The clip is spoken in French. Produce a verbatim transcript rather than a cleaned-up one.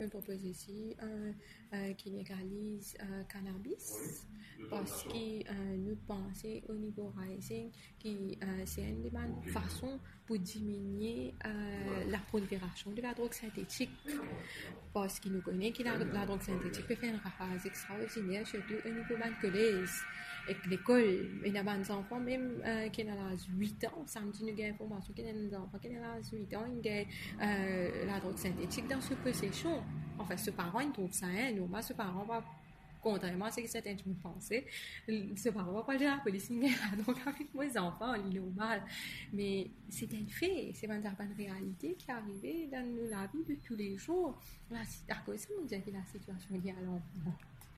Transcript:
On propose ici euh, euh, qui légalise euh, cannabis parce que euh, nous pensons au niveau rising que euh, c'est une des bonnes façons pour diminuer euh, la prolifération de la drogue synthétique parce qu'il nous connaît que la, la drogue synthétique peut faire un ravage extraordinaire surtout au niveau de collège et l'école. Il y a des enfants même euh, qui ont l'âge huit ans, samedi nous avons information qu'il y a des enfants qui ont l'âge huit ans, ils ont euh, la drogue synthétique dans ce possession. Enfin, ce parent, il trouve ça hein, normal, ce parent va, contrairement à ce que certains gens pensaient, ce parent va pas dire à la police, donc avec mes enfants, il est normal. Mais c'est un fait, c'est une réalité qui est arrivée dans la vie de tous les jours. Là, à cause de ça, on dirait que la situation est à l'enfant.